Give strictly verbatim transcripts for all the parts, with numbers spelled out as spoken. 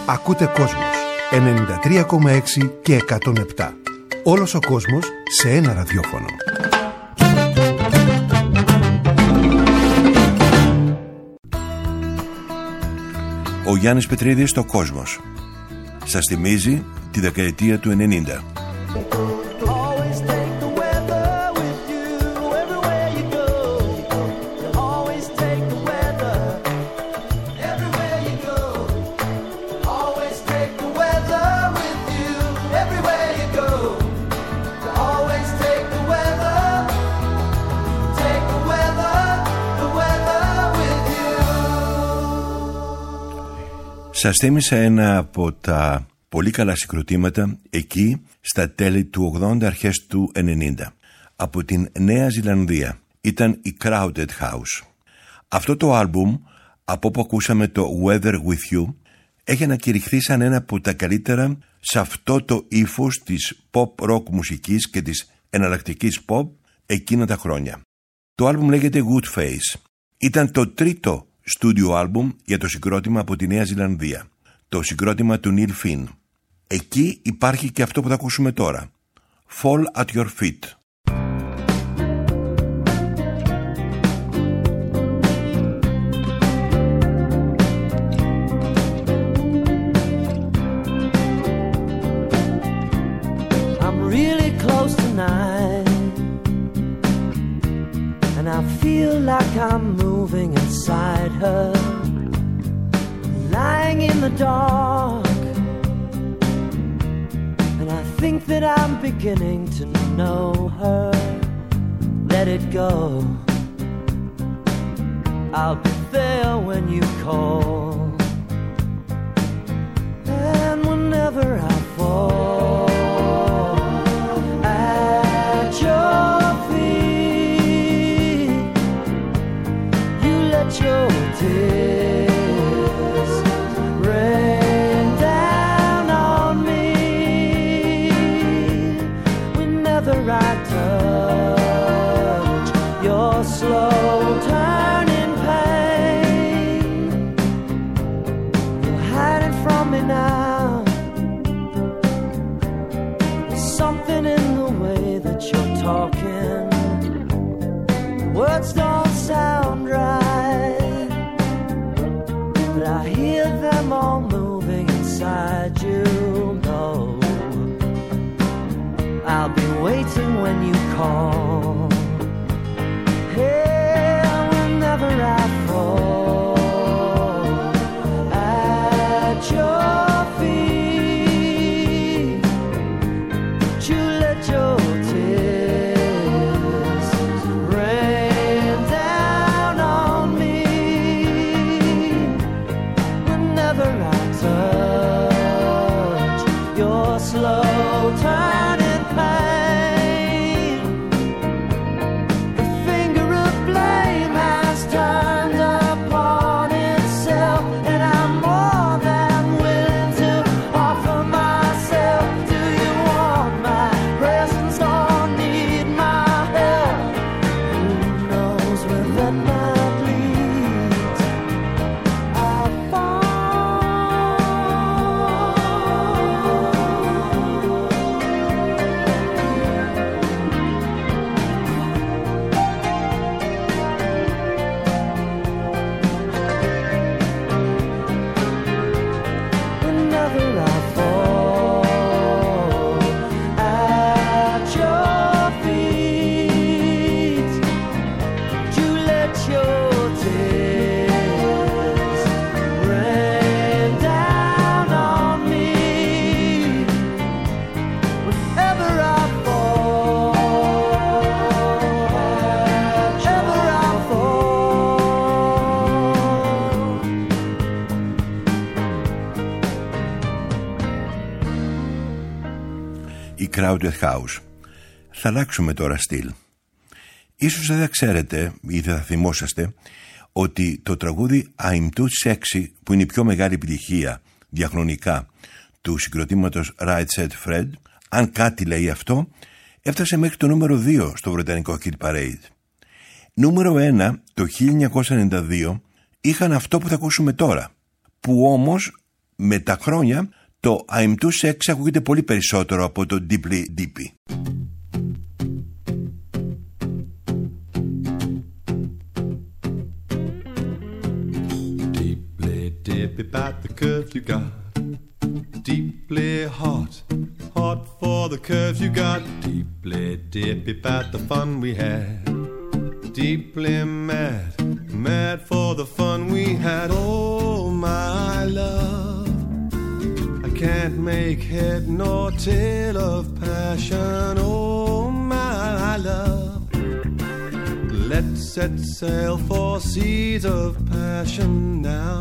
Ακούτε Κόσμος ενενήντα τρία κόμμα έξι και εκατόν επτά. Όλος ο κόσμος σε ένα ραδιόφωνο. Ο Γιάννης Πετρίδης στο Κόσμος σας θυμίζει τη δεκαετία του ενενήντα. Σας θύμισα ένα από τα πολύ καλά συγκροτήματα εκεί στα τέλη του ογδόντα, αρχές του ενενήντα. Από την Νέα Ζηλανδία ήταν η Crowded House. Αυτό το άλμπουμ, από όπου ακούσαμε το Weather With You, έχει ανακηρυχθεί σαν ένα από τα καλύτερα σε αυτό το ύφος της pop rock μουσικής και της εναλλακτικής pop εκείνα τα χρόνια. Το άλμπουμ λέγεται Good Face. Ήταν το τρίτο στούντιο άλμπουμ για το συγκρότημα από τη Νέα Ζηλανδία, το συγκρότημα του Neil Finn. Εκεί υπάρχει και αυτό που θα ακούσουμε τώρα, Fall at Your Feet. I'm really close tonight, and I feel like I'm moving inside her, lying in the dark, and I think that I'm beginning to know her. Let it go, I'll be there when you call, and whenever I fall at your feet, you let your tears rain down on me. Whenever I touch your slow turning pain, you're hiding from me now. There's something in the way that you're talking, words don't sound right, but I hear them all moving inside you. No, I'll be waiting when you call. Hey, whenever I fall at your feet, you let your tears rain down on me. Whenever I touch your slow turning pain, the finger of blame has turned upon itself, and I'm more than willing to offer myself. Do you want my presence or need my help? Who knows where that might lead? I'll fall. Whenever I fall at your feet, you let your tears rain down on me. Whenever I fall, whenever I fall. Η Crowded House. Θα αλλάξουμε τώρα στυλ. Ίσως δεν θα ξέρετε ή δεν θα θυμόσαστε ότι το τραγούδι I'm Too Sexy, που είναι η πιο μεγάλη επιτυχία διαχρονικά του συγκροτήματος Right Said Fred, αν κάτι λέει αυτό, έφτασε μέχρι το νούμερο δύο στο βρετανικό Hit Parade. Νούμερο ένα το χίλια εννιακόσια ενενήντα δύο είχαν αυτό που θα ακούσουμε τώρα, που όμως με τα χρόνια το I'm too sex ακούγεται πολύ περισσότερο από το Deeply Dippy. Deeply dippy about the curves you got. Deeply hot, hot for the curves you got. Deeply dippy about the fun we had. Deeply mad, mad for the fun we had. Oh my love, I can't make head nor tail of passion. Oh my love, let's set sail for seas of passion now.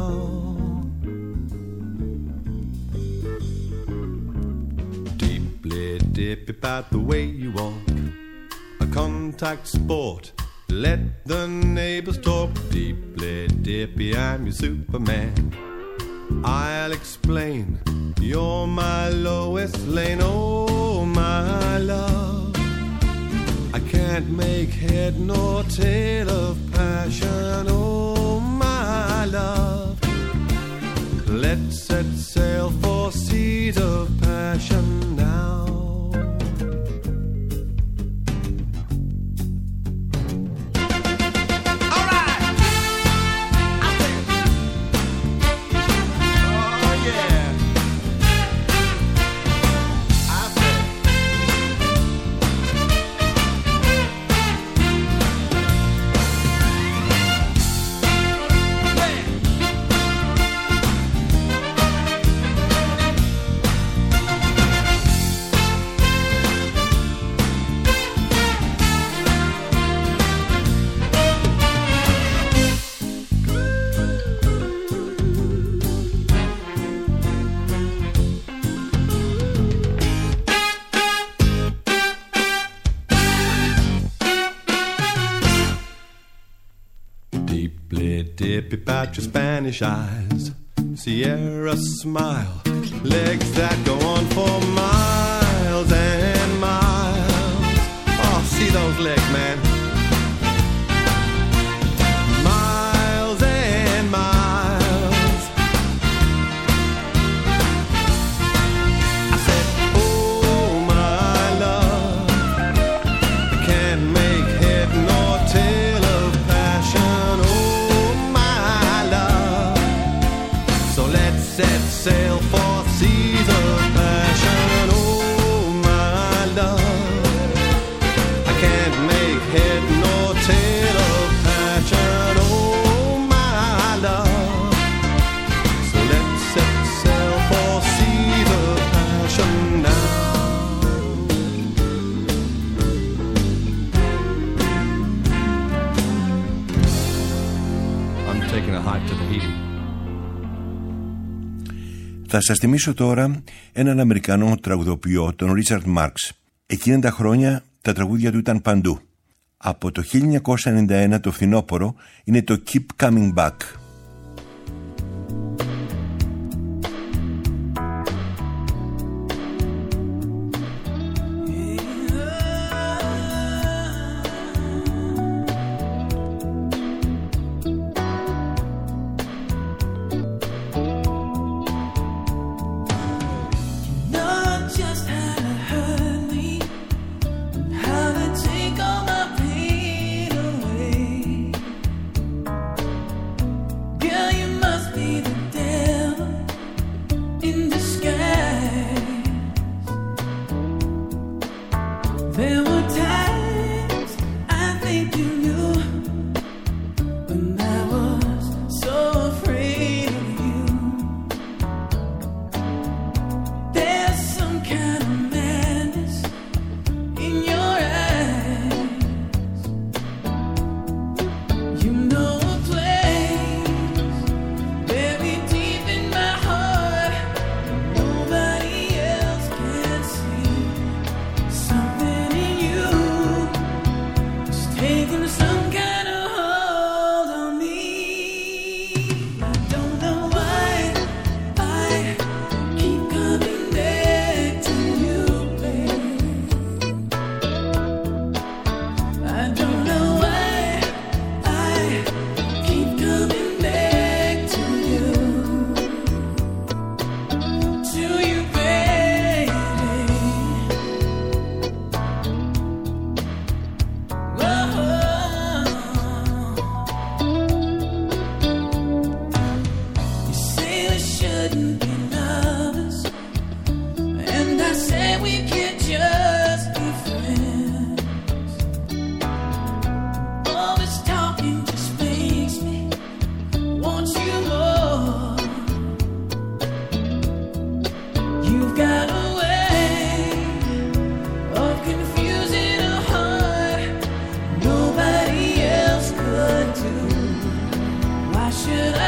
Deeply dippy about the way you walk, a contact sport. Let the neighbors talk. Deeply dippy, I'm your Superman. I'll explain, you're my Lois Lane. Oh my love, I can't make head nor tail of passion. Oh my love, let's set sail for seas of passion now. Dippy about your Spanish eyes, Sierra smile, legs that go on for miles and miles. Oh, see those legs, man. Miles and miles. I said, oh my love, I can't make head nor tail of passion. Set sail for seas of passion. Oh my love, I can't make head nor tail of passion. Oh my love, so let's set sail for seas of passion now. I'm taking a hike to Tahiti. Θα σας θυμίσω τώρα έναν Αμερικανό τραγουδοποιό, τον Ρίτσαρντ Μάρξ. Εκείνα τα χρόνια τα τραγούδια του ήταν παντού. Από το χίλια εννιακόσια ενενήντα ένα το φθινόπωρο είναι το Keep Coming Back. Take all my pain away.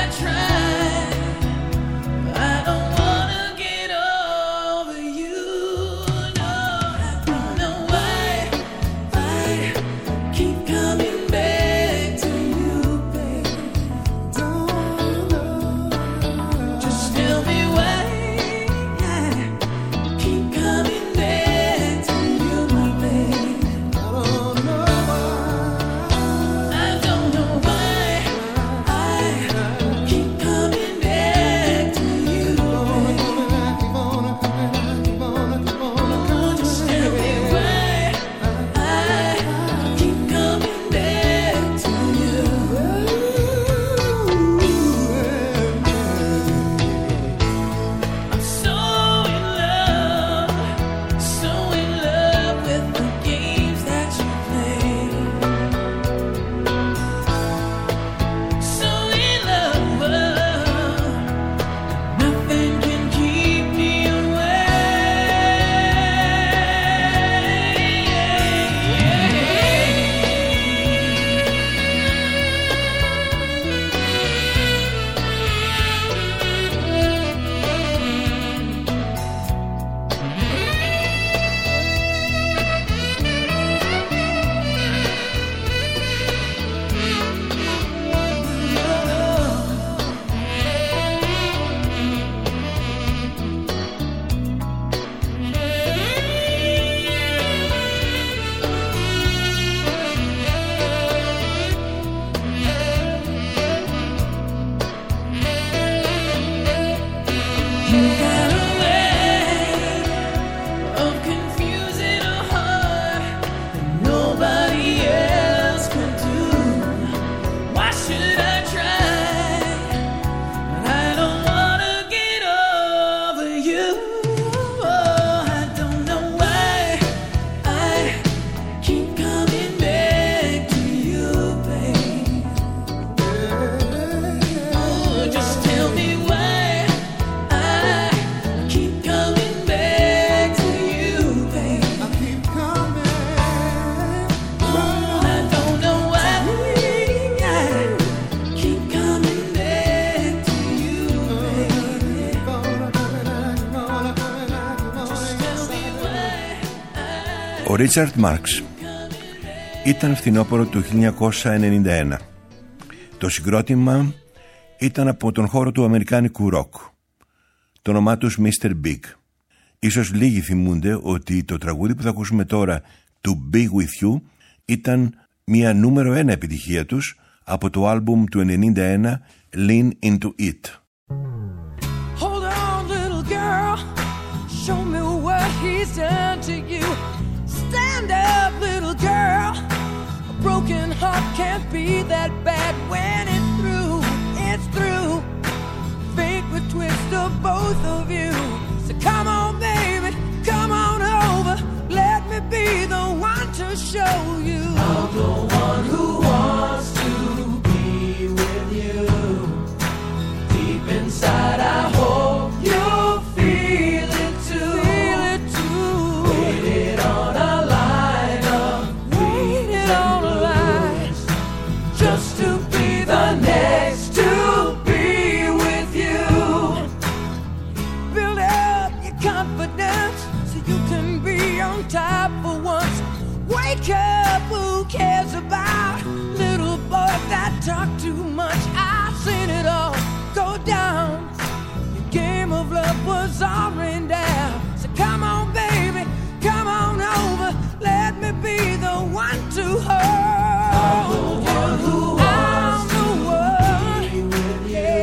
Ο Ρίτσαρντ Μάρξ ήταν φθινόπωρο του χίλια εννιακόσια ενενήντα ένα. Το συγκρότημα ήταν από τον χώρο του αμερικάνικου ροκ. Το όνομά τους μίστερ Big. Ίσως λίγοι θυμούνται ότι το τραγούδι που θα ακούσουμε τώρα, To Be With You, ήταν μια νούμερο ένα επιτυχία τους από το άλμπουμ του ενενήντα ένα Lean Into It. Hold on, little girl, show me what he's done to you. Stand up, little girl, a broken heart can't be that bad. When it's through, it's through. Fate would twist of both of you. So come on, baby, come on over. Let me be the one to show you. I'm the one who wants to be with you. Deep inside, I hope you'll feel it too. Feel it too. Waited on a line of waited on a line just to be the next to be with you. Build up your confidence so you can be on top for once. Wake up, who cares about little boys that talk too much? I've seen it all go down. Your game of love was all rain down. So come on, baby, come on over. Let me be the one to hold you. I'm the one who wants to be with you.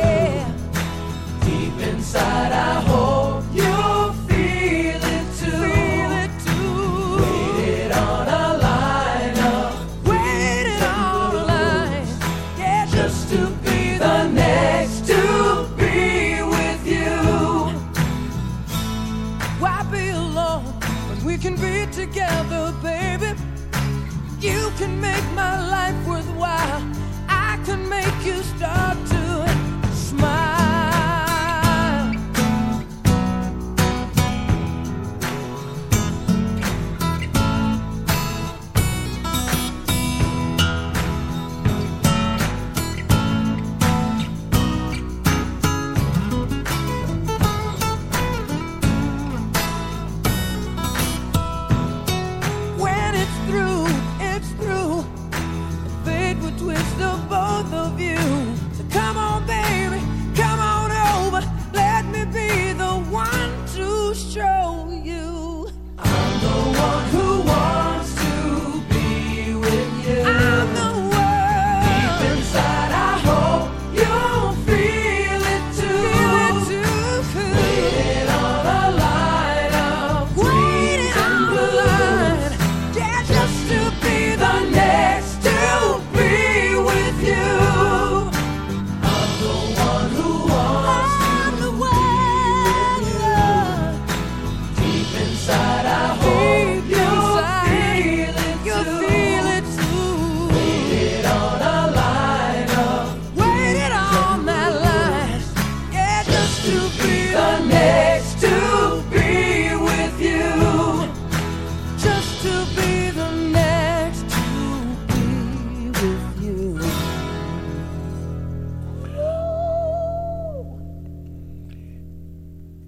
Deep inside, I hope you'll feel it too. Feel it too. Waited on a line up. Waited on a line. Yeah, just to be the next to be with you. Why be alone when we can be together, baby? You can make my life worthwhile. I can make you start to smile.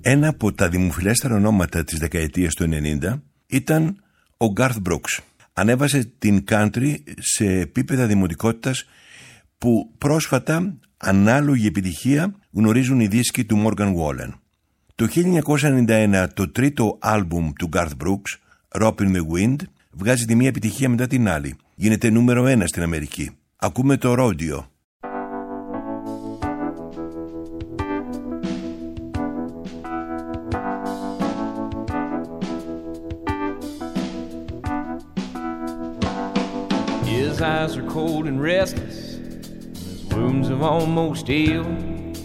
Ένα από τα δημοφιλέστερα ονόματα της δεκαετίας του ενενήντα ήταν ο Garth Brooks. Ανέβασε την country σε επίπεδα δημοτικότητας που πρόσφατα ανάλογη επιτυχία γνωρίζουν οι δίσκοι του Morgan Wallen. Το χίλια εννιακόσια ενενήντα ένα το τρίτο άλμπουμ του Garth Brooks, Rope in the Wind, βγάζει τη μία επιτυχία μετά την άλλη. Γίνεται νούμερο ένα στην Αμερική. Ακούμε το Rodeo. His eyes are cold and restless, his wounds have almost healed.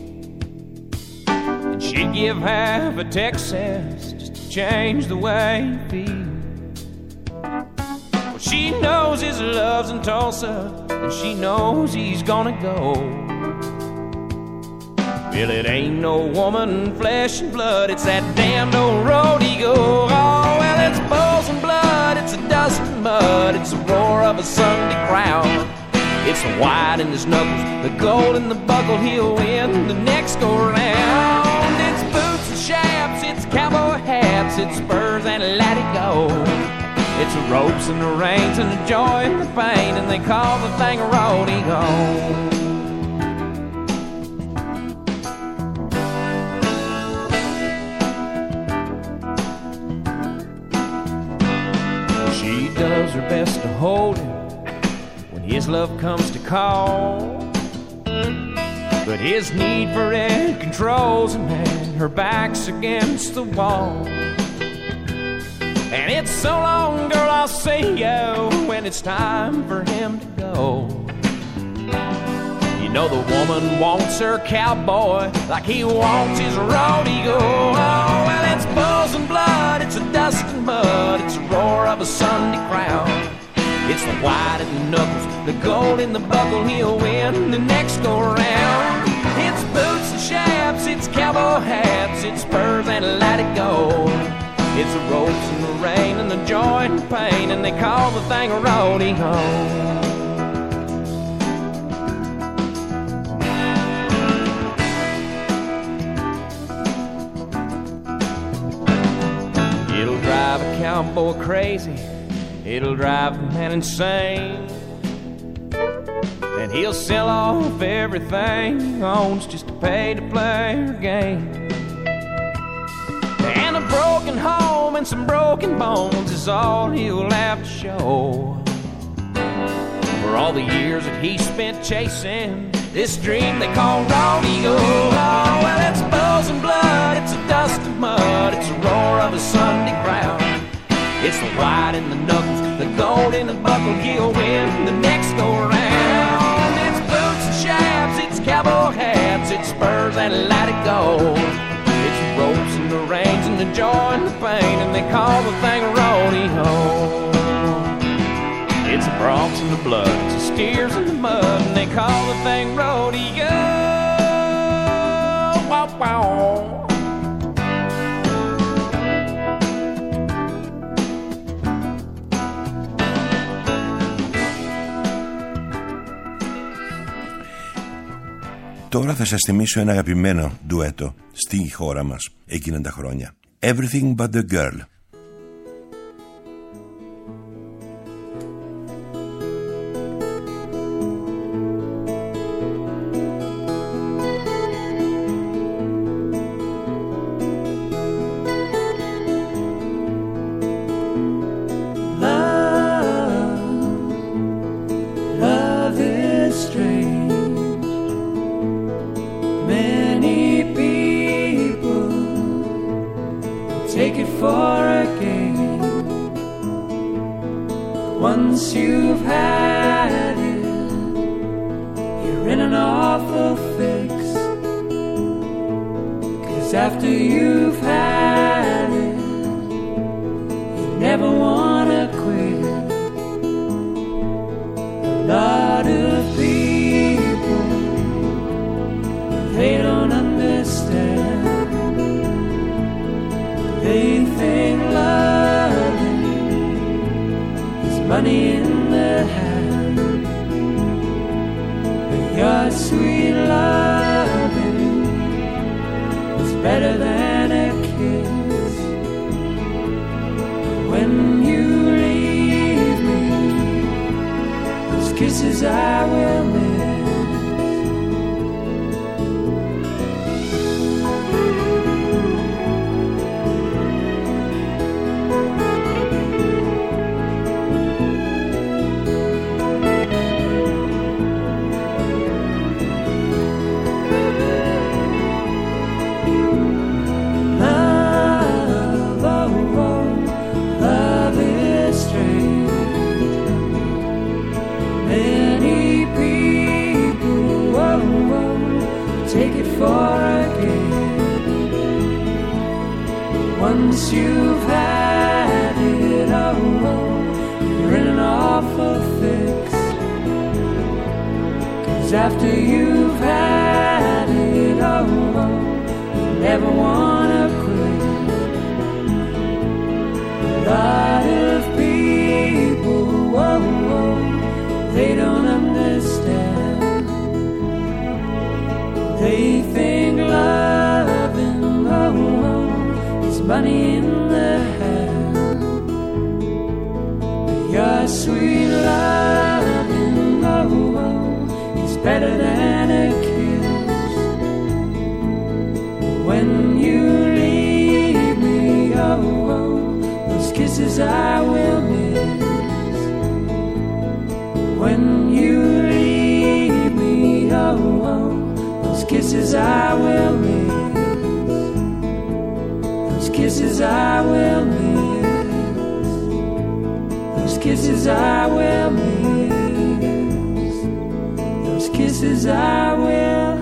And she'd give half a Texas just to change the way he feels. Well, she knows his love's in Tulsa, and she knows he's gonna go. Well, it ain't no woman, flesh and blood, it's that damned old rodeo. Oh, well, it's bulls and blood, it's the dust and mud, it's the roar of a Sunday crowd. It's the white in his knuckles, the gold in the buckle, he'll win the next go round. It's boots and chaps, it's cowboy hats, it's spurs and let it go. It's the ropes and the reins and the joy and the pain, and they call the thing a rodeo. She does her best to hold him when his love comes to call, but his need for it controls him, and her back's against the wall. And it's so long, girl, I'll see you when it's time for him to go. You know the woman wants her cowboy like he wants his rodeo. Oh, well, it's bulls and blood, it's a dust and mud, it's the roar of a Sunday crowd. It's the white in the knuckles, the gold in the buckle, he'll win the next go round. It's boots and chaps, it's cowboy hats, it's spurs and let it go. It's the ropes and the rain and the joy and the pain, and they call the thing a rodeo. It'll drive a cowboy crazy, it'll drive a man insane, and he'll sell off everything he owns just to pay to play her game. And a broken home and some broken bones is all he'll have to show for all the years that he spent chasing this dream they call rodeo. Oh, well, it's bulls and blood, it's a dust and mud, it's a roar of a Sunday crowd. It's the white in the knuckles, the gold in the buckle, he'll win the next go round. It's boots and chaps, it's cowboy hats, it's spurs and let it go. It's the ropes and the reins and the joy and the pain, and they call the thing a rodeo. It's the bronx and the blood, it's the steers in the mud, and they call the thing rodeo. Wow, wow. Τώρα θα σας θυμίσω ένα αγαπημένο ντουέτο στη χώρα μας εκείνα τα χρόνια. Everything but the girl. Take it for a game. Once you've had it, you're in an awful fix. 'Cause after you've had it, you never wanna quit. A lot of people, they don't understand. They think loving is money in their hand, but your sweet loving is better than a kisses I will miss. Once you've had it, oh, you're in an awful fix. 'Cause after you've had it, oh, you never wanna quit. A lot of people, oh, they don't understand. They think loving, oh, money in the hand. Your sweet loving, oh, oh, is better than a kiss. When you leave me, oh, oh, those kisses I will miss. When you leave me, oh, oh, those kisses I will miss. Kisses I will miss. Those kisses I will miss. Those kisses I will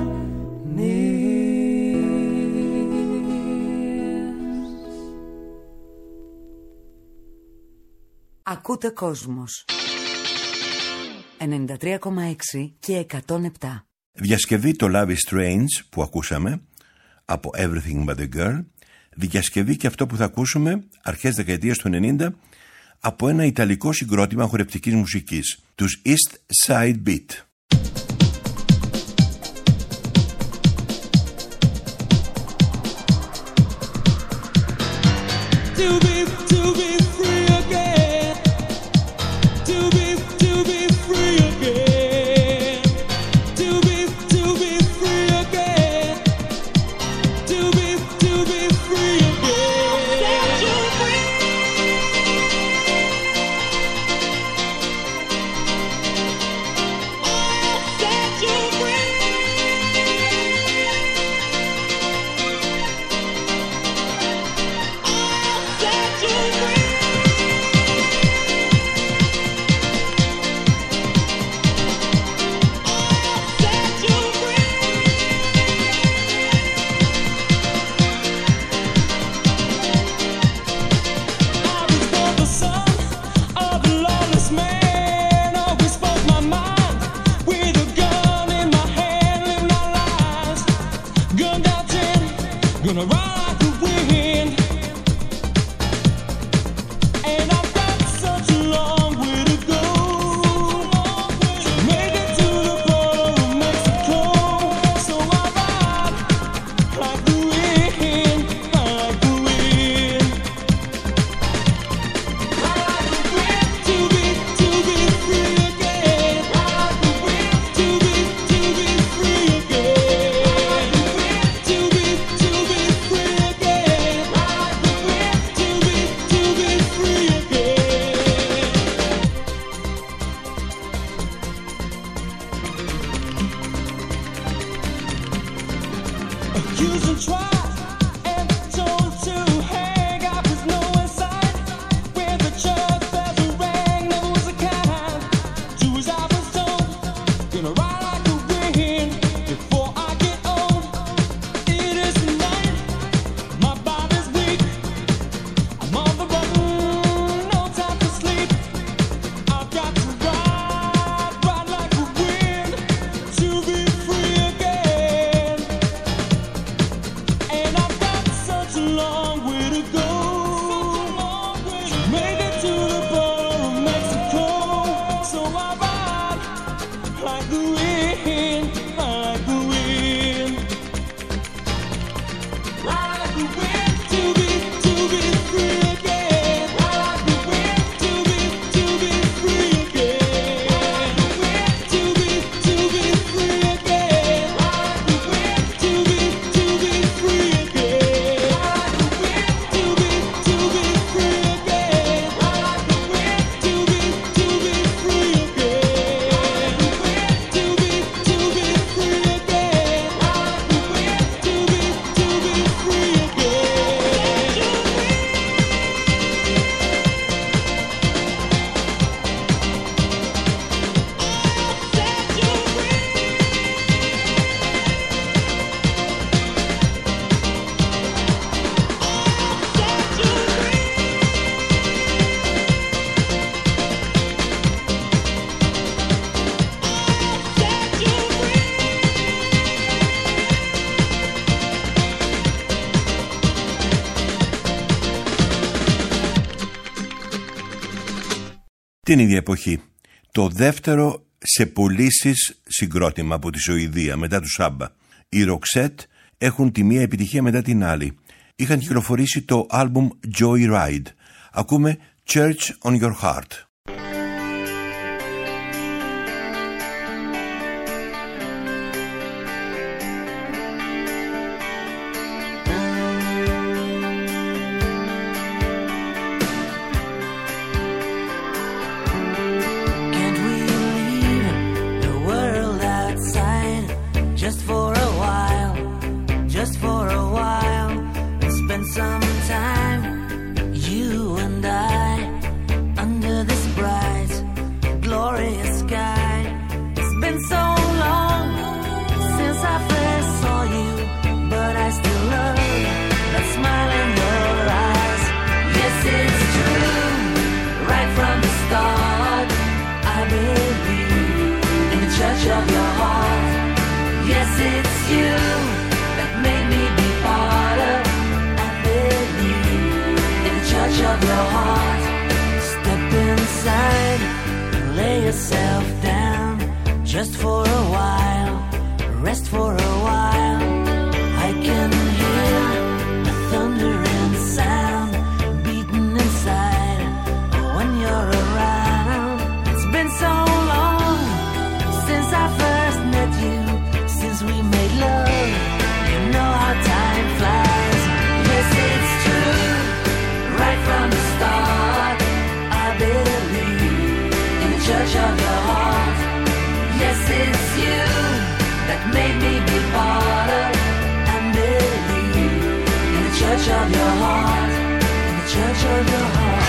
miss. Ακούτε Κόσμος ενενήντα τρία κόμμα έξι και εκατόν επτά. Διασκευή το Love is Strange που ακούσαμε από Everything But The Girl. Διασκευή και αυτό που θα ακούσουμε αρχές δεκαετίας του ενενήντα από ένα ιταλικό συγκρότημα χορευτικής μουσικής, τους East Side Beat. την ίδια εποχή, το δεύτερο σε πωλήσεις συγκρότημα από τη Σουηδία μετά του Σάμπα. Οι Roxette έχουν τη μία επιτυχία μετά την άλλη. Είχαν κυκλοφορήσει το άλμπουμ Joyride. Ακούμε Church on Your Heart. Just for a while, rest for a while. I can hear a thundering sound beating inside when you're around. It's been so long since I first met you, since we made love. You know how time flies. Yes, it's true. Right from the start, I believe in the church of your heart. Yes, it's you that made me be part of and believe in the church of your heart, in the church of your heart.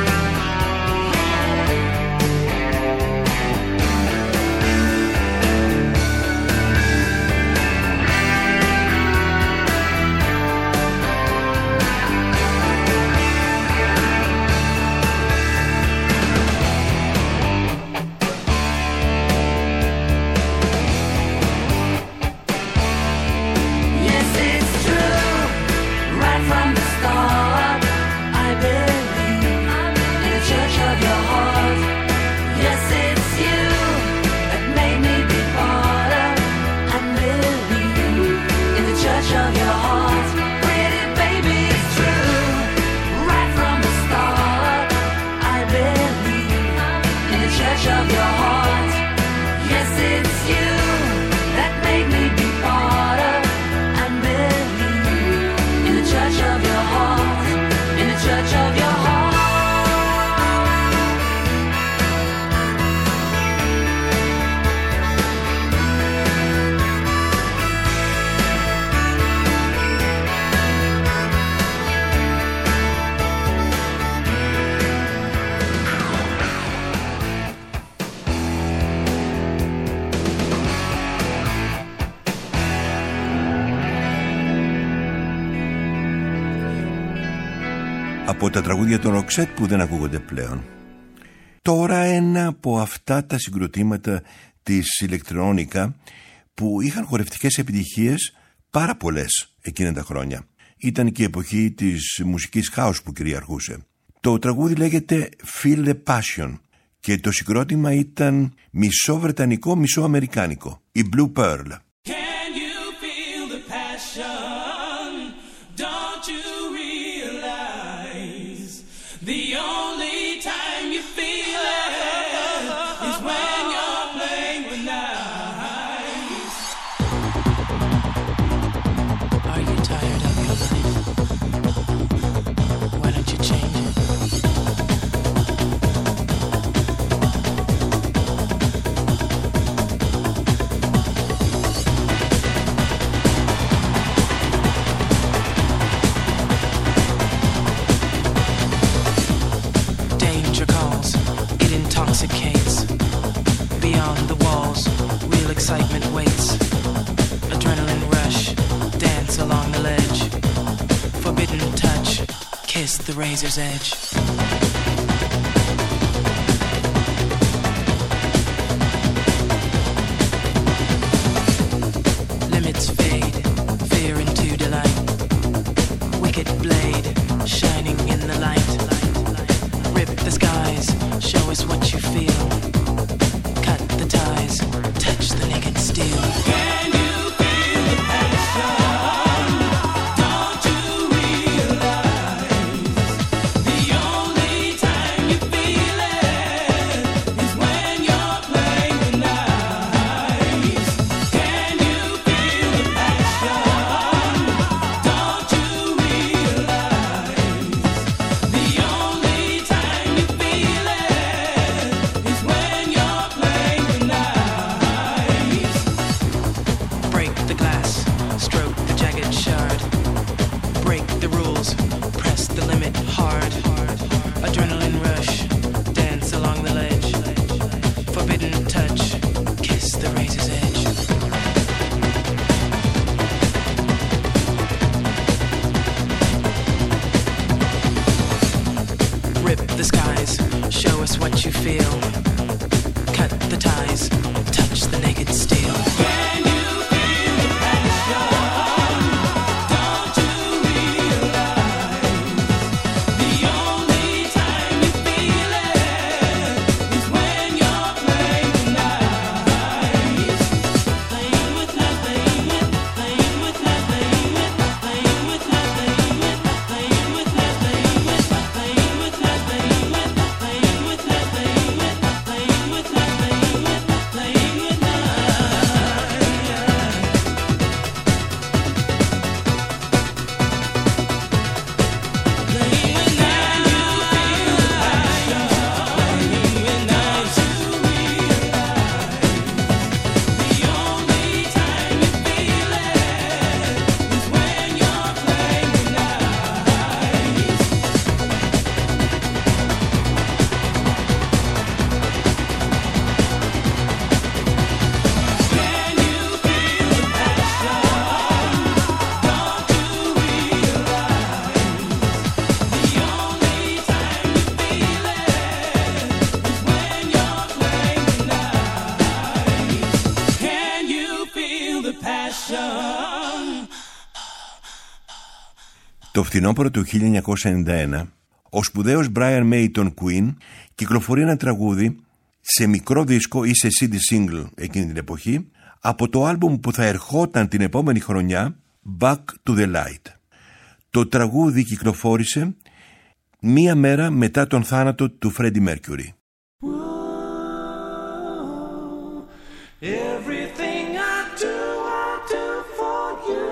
Από τα τραγούδια των Roxette που δεν ακούγονται πλέον. Τώρα ένα από αυτά τα συγκροτήματα της ηλεκτρονικά που είχαν χορευτικές επιτυχίες πάρα πολλές εκείνα τα χρόνια. Ήταν και η εποχή της μουσικής house που κυριαρχούσε. Το τραγούδι λέγεται Feel the Passion και το συγκρότημα ήταν μισό βρετανικό, μισό αμερικάνικο. Η Blue Pearl. Can you feel the passion? Don't you realize the only time you feel it is when you're playing with knives? Are you tired of your life? Why don't you change it? Beyond the walls, real excitement waits. Adrenaline rush, dance along the ledge. Forbidden touch, kiss the razor's edge. Limits fade, fear into delight. Wicked blade, shining in the light. Rip the skies, show us what you feel. Cut the ties, touch the naked steel. Can you feel the passion? Don't you realize the only time you feel it is when you're playing with knives? Playing with life, playing with, playing with life, playing with, playing with life, playing with, playing with life, playing with, playing with life, playing with, playing with life, playing with, playing with life, playing with, playing with life. Can you feel the passion? Το φθινόπωρο του χίλια εννιακόσια ενενήντα ένα, ο σπουδαίος Brian May των Queen κυκλοφορεί ένα τραγούδι σε μικρό δίσκο ή σε σι ντι single εκείνη την εποχή από το άλμπουμ που θα ερχόταν την επόμενη χρονιά, Back to the Light. Το τραγούδι κυκλοφόρησε μία μέρα μετά τον θάνατο του Freddie Mercury. Everything I do, I do for you.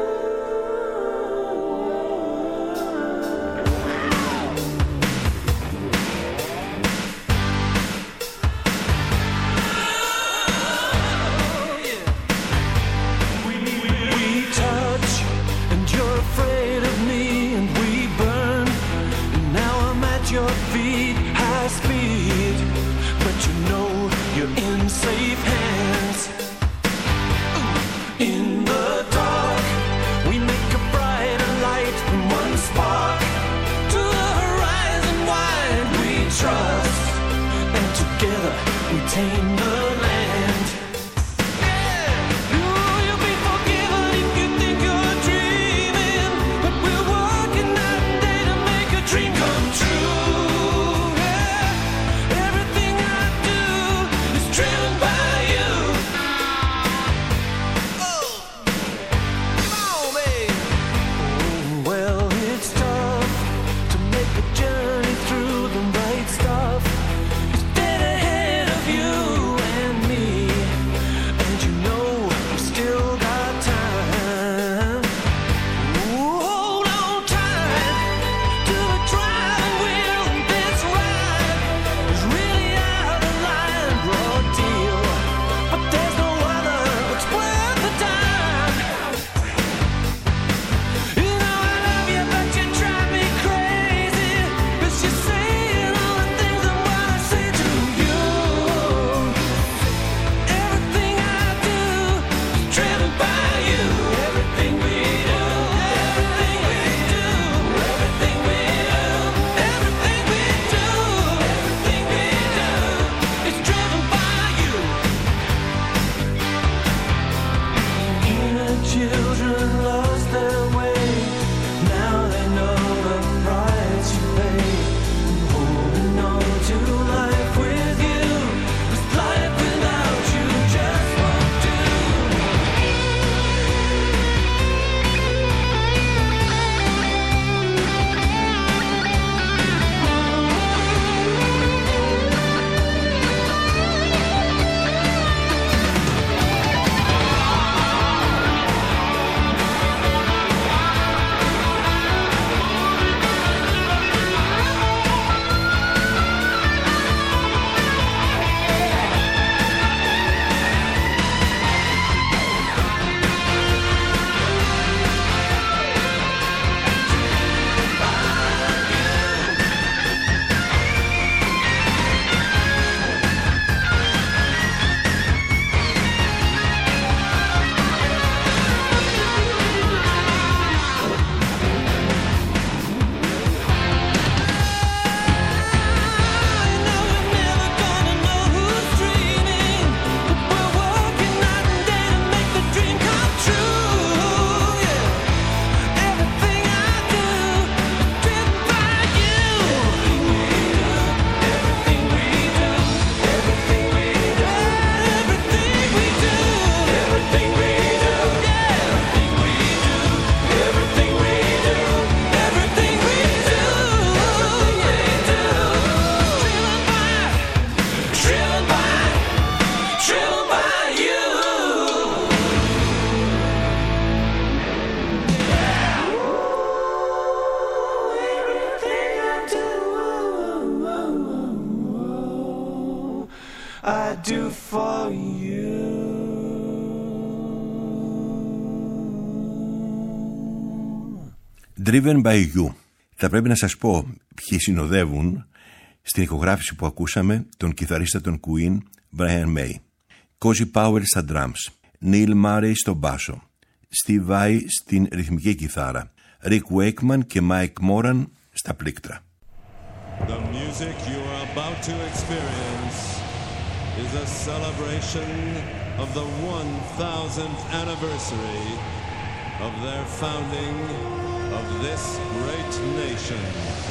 We touch, and you're afraid of me, and we burn. And now I'm at your feet, high speed. But you know you're in safe hands. In the dark, we make a brighter light from one spark. To the horizon wide we trust, and together we tame the land. Ooh, you'll be forgiven if you think you're dreaming, but we're working night and day to make a dream come true. Yeah. Everything I do is driven by you. Well, it's tough to make a journey through the right stuff. It's dead ahead of you and me, and you know we still got time. Ooh, hold on tight to the driving wheel, and this ride is really out of line, raw deal. But there's no other that's worth the time. You know I love you, but you drive me crazy, 'cause you're saying all the things I wanna say to you. Everything I do is driven by you. Everything we do, everything we do, everything we do, everything we do, everything we do is driven by you. Inner children lost their way. Now they know the price you pay. Holding on to life with you, 'cause life without you just won't do. do for you. Driven by You. Θα πρέπει να σας πω ποιοι συνοδεύουν στην ηχογράφηση που ακούσαμε τον κιθαρίστα των Queen, Brian May. Cozy Powell στα drums, Neil Murray στο μπάσο, Steve Vai στην ρυθμική κιθάρα, Rick Wakeman και Mike Moran στα πλήκτρα. The music you are about to experience is a celebration of the one thousandth anniversary of their founding of this great nation.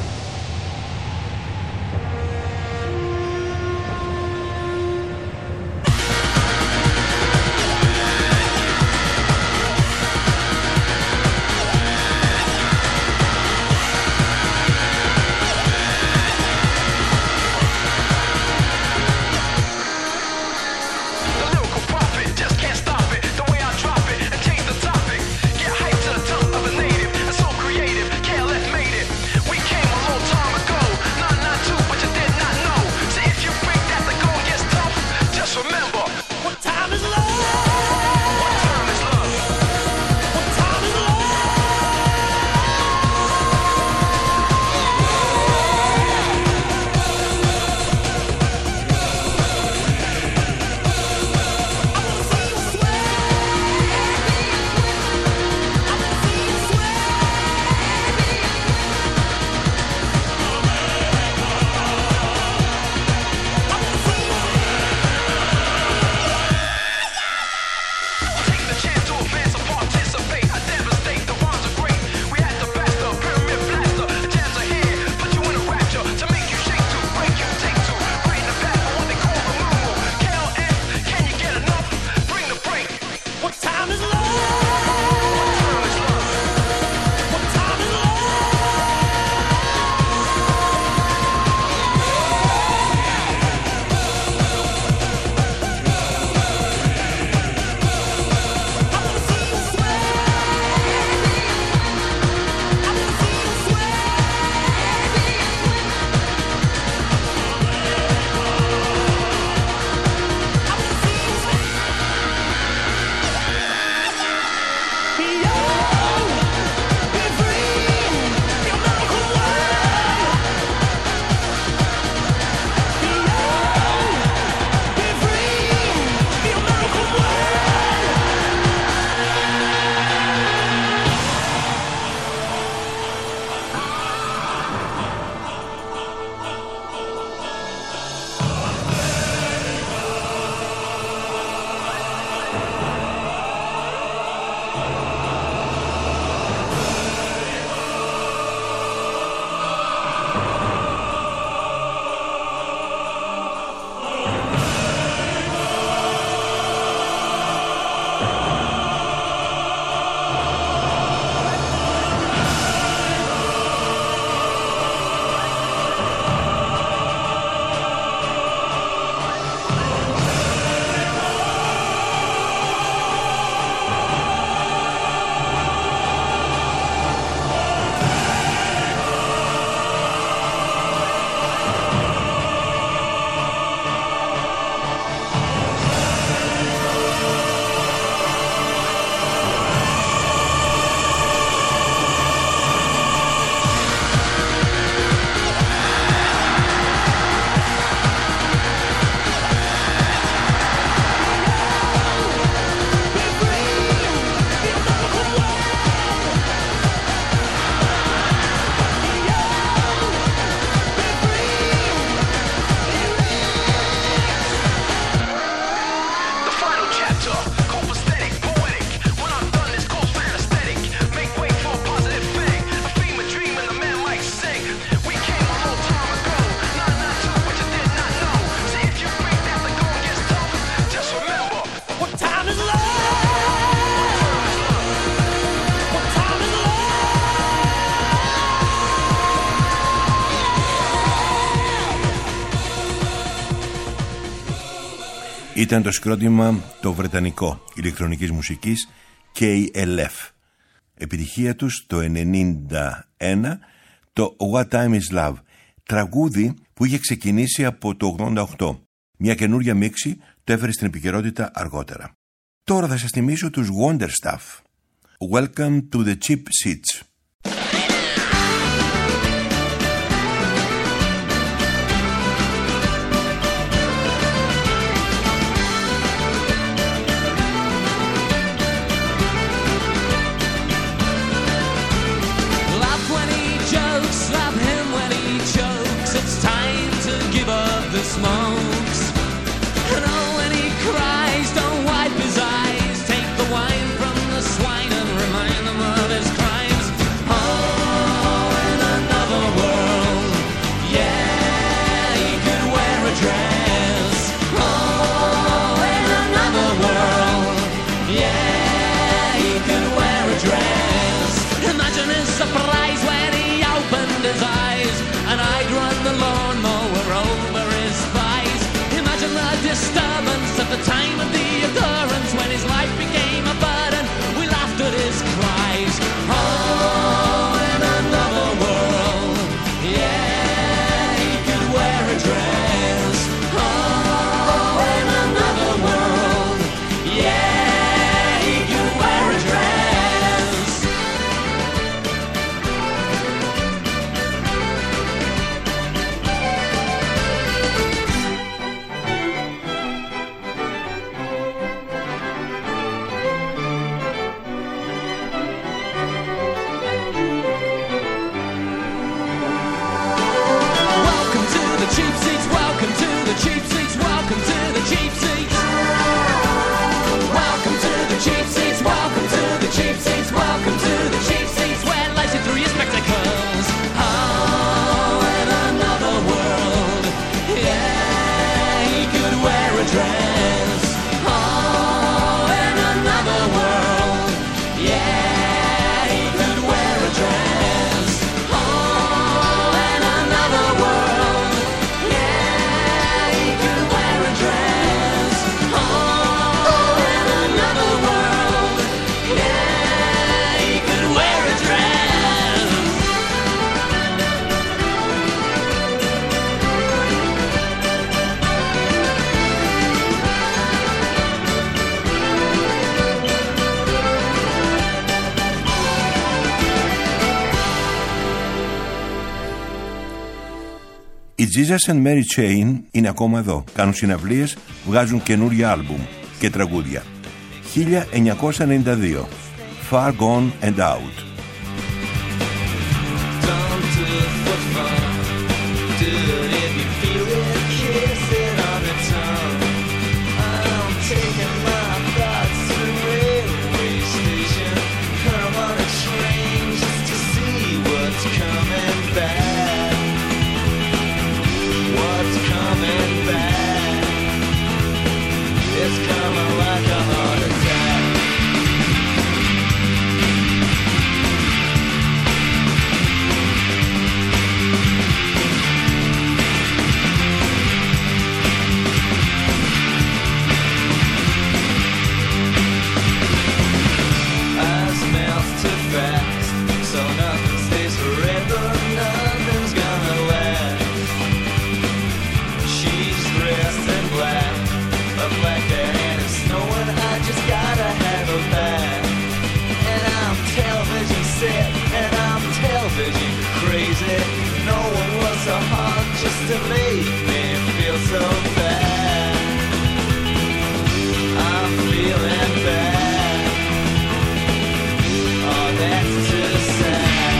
Ήταν το συγκρότημα το βρετανικό ηλεκτρονικής μουσικής κέι ελ εφ. Επιτυχία τους το ενενήντα ένα το What Time Is Love, τραγούδι που είχε ξεκινήσει από το ογδόντα οκτώ Μια καινούρια μίξη το έφερε στην επικαιρότητα αργότερα. Τώρα θα σας θυμίσω τους Wonder Stuff. Welcome to the Cheap Seats. Smokes. And oh, when he cries, don't wipe his eyes. Take the wine from the swine and remind them of his crimes. Oh, in another world, yeah, he could wear a dress. Oh, in another world, yeah, he could wear a dress. Imagine his surprise when he opened his eyes and I'd run the lawnmower over his thighs. Imagine the disturbance at the time of the occurrence when his life became a burden. We laughed at his cries. Oh, in another world, yeah, he could wear a dress. Oh, in another world, yeah, he could wear a dress. Cheap seats, welcome to the cheap seats, welcome to the cheap seats. Welcome to the cheap seats, welcome to the cheap seats, welcome to the cheap seats, where lights you through your spectacles. Oh, in another world, yeah, he could wear a dress. Oh, in another world, yeah, he could wear a dress. Oh, in another world, yeah, he could wear a dress. Oh, in another world, yeah, he could wear a dress. Οι Jesus and Mary Chain είναι ακόμα εδώ. Κάνουν συναυλίες, βγάζουν καινούρια άλμπουμ και τραγούδια. χίλια εννιακόσια ενενήντα δύο. Far Gone and Out. Don't do it for fun. Do it if you feel it. Kiss it on the tongue. I'm taking my thoughts to the railway station. Come on a train just to see what's coming back. What's coming back? It's coming like a heart attack. Ice melts too fast, so nothing stays forever. Nothing's gonna last. She's dressed in black, a blanket and it's snowing. I just gotta have her back. And I'm television set, and I'm television crazy. No one was so hard just to make me feel so bad. I'm feeling bad. Oh, that's too sad.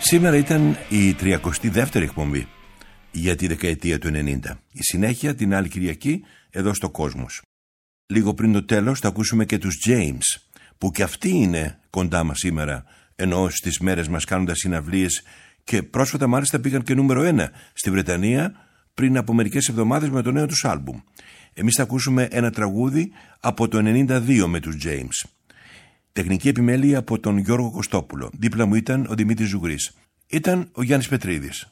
Σήμερα ήταν η τριακοστή δεύτερη εκπομπή για τη δεκαετία του ενενήντα. Η συνέχεια την άλλη Κυριακή εδώ στο Κόσμος. Λίγο πριν το τέλος θα ακούσουμε και τους James, που και αυτοί είναι κοντά μας σήμερα, ενώ στις μέρες μας κάνοντας συναυλίες και πρόσφατα μάλιστα πήγαν και νούμερο ένα στη Βρετανία πριν από μερικές εβδομάδες με το νέο τους άλμπουμ. Εμείς θα ακούσουμε ένα τραγούδι από το ενενήντα δύο με τους James. Τεχνική επιμέλεια από τον Γιώργο Κωστόπουλο. Δίπλα μου ήταν ο Δημήτρης Ζουγρής. Ήταν ο Γιάννης Πετρίδης.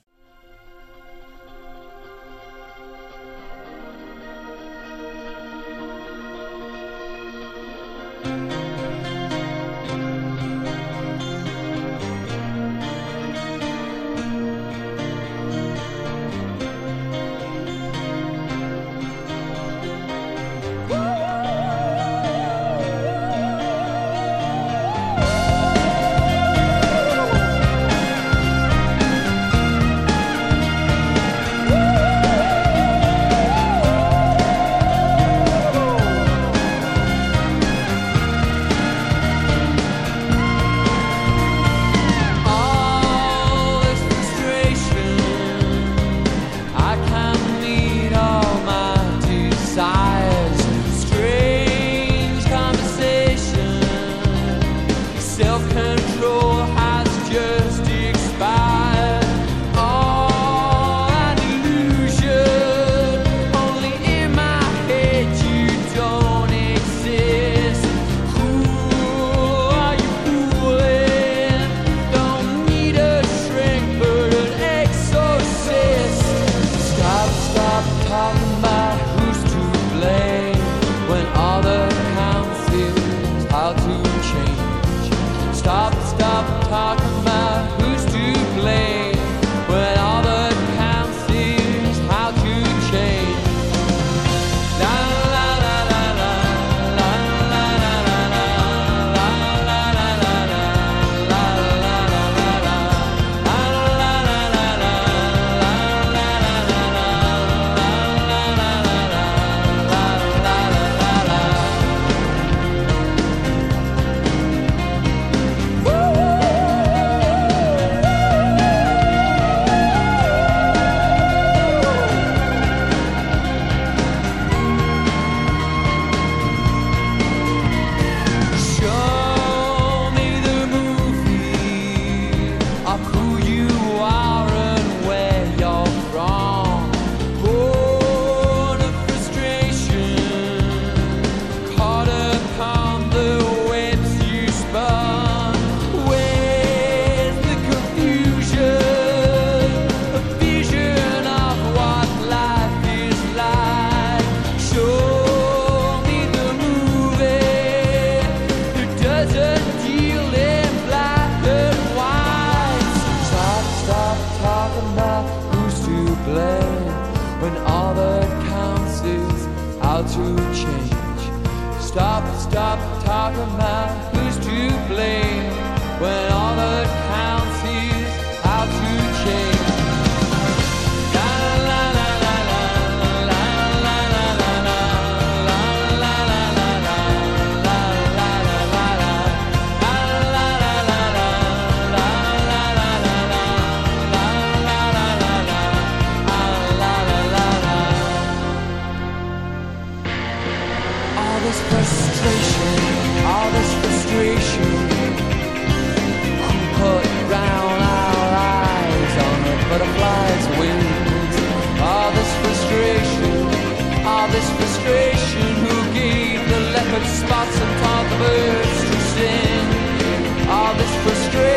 Spots and taught the birds to sing. All this frustration.